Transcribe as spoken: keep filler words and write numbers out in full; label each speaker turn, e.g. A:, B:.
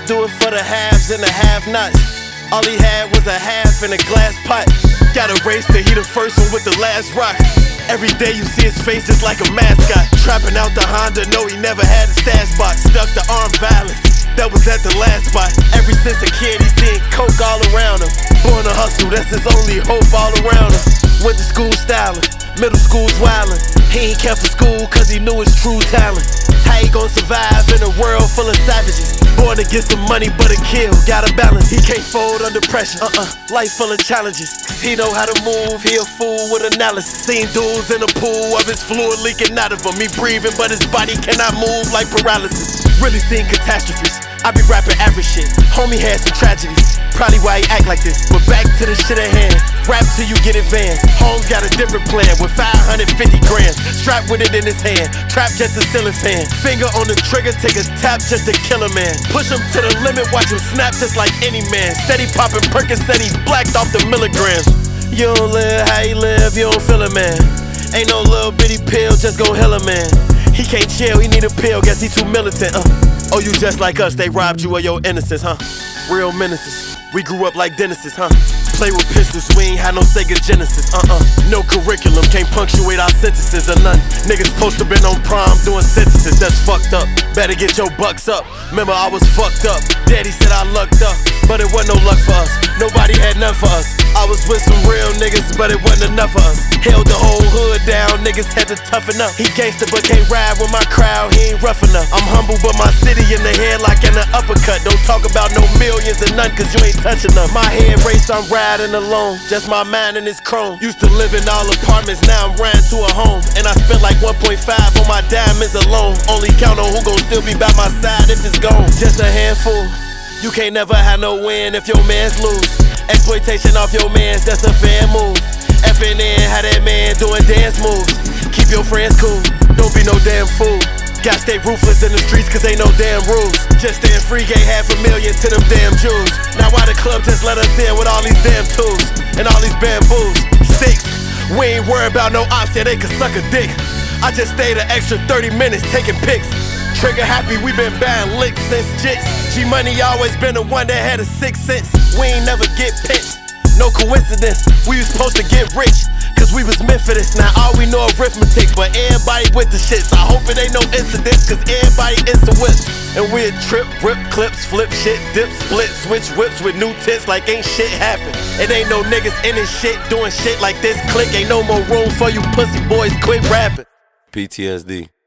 A: do it for the haves and the have-nots. All he had was a half in a glass pot. Got a race to he the first one with the last rock. Every day you see his face just like a mascot. Trapping out the Honda, no he never had a stash box. Stuck to armed violence, that was at the last spot. Ever since a kid he seen coke all around him. Born to hustle, that's his only hope all around him. Went to school styling, middle school's wildin'. He ain't care for school cause he knew his true talent. How he gon' survive in a world full of savages? Born to get some money but a kill, gotta balance. He can't fold under pressure, uh-uh, life full of challenges. He know how to move, he a fool with analysis. Seen dudes in the pool of his fluid leaking out of him. He breathing but his body cannot move like paralysis. Really seen catastrophes, I be rapping average shit. Homie had some tragedies, probably why he act like this. But back to the shit at hand, rap till you get advanced. Holmes got a different plan with five hundred fifty grams. Strapped with it in his hand, trap just a ceiling fan. Finger on the trigger, take a tap just to kill a man. Push him to the limit, watch him snap just like any man. Steady popping Percocet, he blacked off the milligrams. You don't live how you live, you don't feel it, man. Ain't no little bitty pill, just gon' heal a man. He can't chill, he need a pill, guess he too militant, uh. Oh, you just like us, they robbed you of your innocence, huh? Real menaces, we grew up like dentists, huh? Play with pistols, we ain't had no Sega Genesis, uh-uh. No curriculum, can't punctuate our sentences or none. Niggas supposed to been on prom doing sentences, that's fucked up. Better get your bucks up, remember I was fucked up. Daddy said I lucked up, but it wasn't no luck for us. Nobody had none for us. I was with some real niggas, but it wasn't enough for us. Held the whole hood down, niggas had to toughen up. He gangster but can't ride with my crowd, he ain't rough enough. I'm humble but my city in the head like in an uppercut. Don't talk about no millions and none cause you ain't touching enough. My head race, I'm riding alone, just my mind and his chrome. Used to live in all apartments, now I'm riding to a home. And I spent like one point five on my diamonds alone. Only count on who gon' still be by my side if it's gone. Just a handful, you can't never have no win if your mans lose. Exploitation off your mans, that's a fair move. Effing in, how that man doing dance moves. Keep your friends cool, don't be no damn fool. Gotta stay ruthless in the streets cause ain't no damn rules. Just staying free, gave half a million to them damn Jews. Now why the club just let us in with all these damn tools and all these bamboos, sticks. We ain't worried about no ops, yeah they could suck a dick. I just stayed an extra thirty minutes taking pics. Trigger happy, we been buying licks since jits. G-Money always been the one that had a sixth sense. We ain't never get pinched, no coincidence. We was supposed to get rich, cause we was meant for this. Now all we know arithmetic, but everybody with the shit. So I hope it ain't no incidents, cause everybody is the whips. And we'll trip, rip clips, flip shit, dip, split, switch whips with new tits like ain't shit happen. It ain't no niggas in this shit doing shit like this. Click, ain't no more room for you pussy boys, quit rapping. P T S D.